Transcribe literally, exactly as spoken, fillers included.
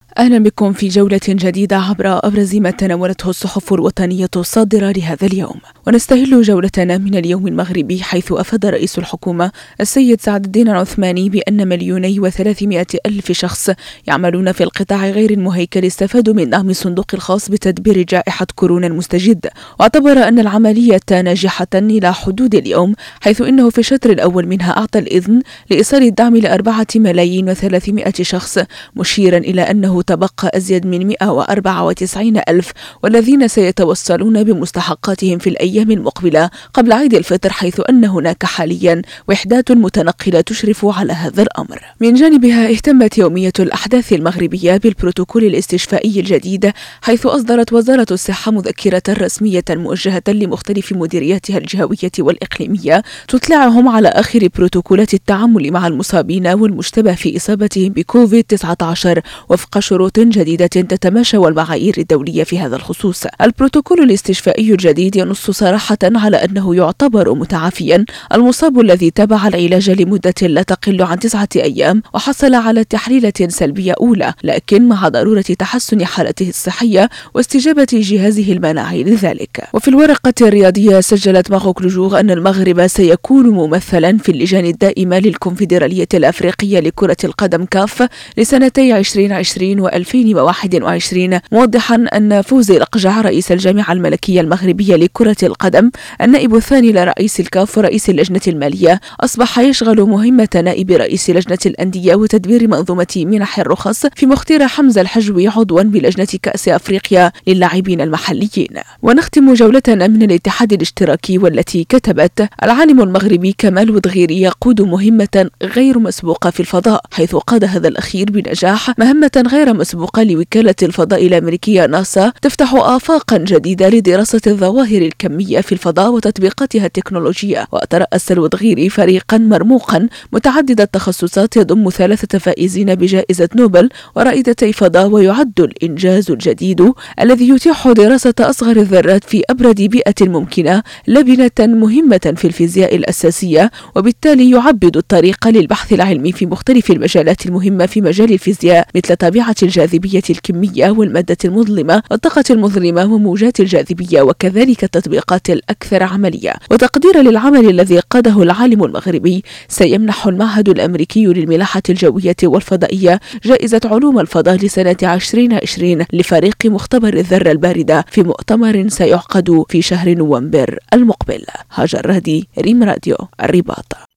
أهلا بكم في جولة جديدة عبر أبرز ما تناولته الصحف الوطنية الصادرة لهذا اليوم، ونستهل جولتنا من اليوم المغربي حيث أفاد رئيس الحكومة السيد سعد الدين العثماني بأن مليوني وثلاثمائة ألف شخص يعملون في القطاع غير المهيكل استفادوا من دعم الصندوق الخاص بتدبير جائحة كورونا المستجد، واعتبر أن العملية ناجحة إلى حدود اليوم، حيث إنه في الشطر الأول منها أعطى الإذن لإيصال الدعم لأربعة ملايين وثلاثمائة شخص، مشيرا إلى أنه تبقى أزيد من مئة وأربعة وتسعين ألف والذين سيتوصلون بمستحقاتهم في الأيام المقبلة قبل عيد الفطر، حيث أن هناك حاليا وحدات متنقلة تشرف على هذا الأمر. من جانبها اهتمت يومية الأحداث المغربية بالبروتوكول الاستشفائي الجديد، حيث أصدرت وزارة الصحة مذكرة رسمية موجهة لمختلف مديرياتها الجهوية والإقليمية تطلعهم على آخر بروتوكولات التعامل مع المصابين والمشتبه في إصابتهم بكوفيد تسعة عشر وفق شروط جديدة تتماشى والمعايير الدولية في هذا الخصوص. البروتوكول الاستشفائي الجديد ينص صراحة على أنه يعتبر متعافيا المصاب الذي تابع العلاج لمدة لا تقل عن تسعة أيام وحصل على تحليلة سلبية أولى، لكن مع ضرورة تحسن حالته الصحية واستجابة جهازه المناعي لذلك. وفي الورقة الرياضية سجلت ماروك لوجور أن المغرب سيكون ممثلا في اللجان الدائمة للكونفدرالية الأفريقية لكرة القدم كاف لسنتي عشرين عشرين وألفين وواحد وعشرين، موضحا أن فوزي الأقجع رئيس الجامعة الملكية المغربية لكرة القدم النائب الثاني لرئيس الكاف ورئيس اللجنة المالية أصبح يشغل مهمة نائب رئيس لجنة الأندية وتدبير منظومة منح الرخص في مختار حمزة الحجوي عضوا بلجنة كأس أفريقيا للاعبين المحليين. ونختم جولتنا من الاتحاد الاشتراكي والتي كتبت: العالم المغربي كمال ودغيري يقود مهمة غير مسبوقة في الفضاء، حيث قاد هذا الأخير بنجاح مهمة غير مسبوقة لوكالة الفضاء الأمريكية ناسا تفتح آفاقا جديدة لدراسة الظواهر الكمية في الفضاء وتطبيقاتها التكنولوجية. وترأس الودغيري فريقا مرموقا متعدد التخصصات يضم ثلاثة فائزين بجائزة نوبل ورائدتي فضاء، ويعد الإنجاز الجديد الذي يتيح دراسة أصغر الذرات في أبرد بيئة ممكنة لبنة مهمة في الفيزياء الأساسية، وبالتالي يعبد الطريق للبحث العلمي في مختلف المجالات المهمة في مجال الفيزياء مثل طبيعة الجاذبية الكمية والمادة المظلمة والطاقة المظلمة وموجات الجاذبية، وكذلك التطبيقات الأكثر عملية. وتقديرا للعمل الذي قاده العالم المغربي، سيمنح المعهد الأمريكي للملاحة الجوية والفضائية جائزة علوم الفضاء لسنة عشرين عشرين لفريق مختبر الذرة الباردة في مؤتمر سيعقد في شهر نوفمبر المقبل. هاجر رهدي، ريم راديو، الرباط.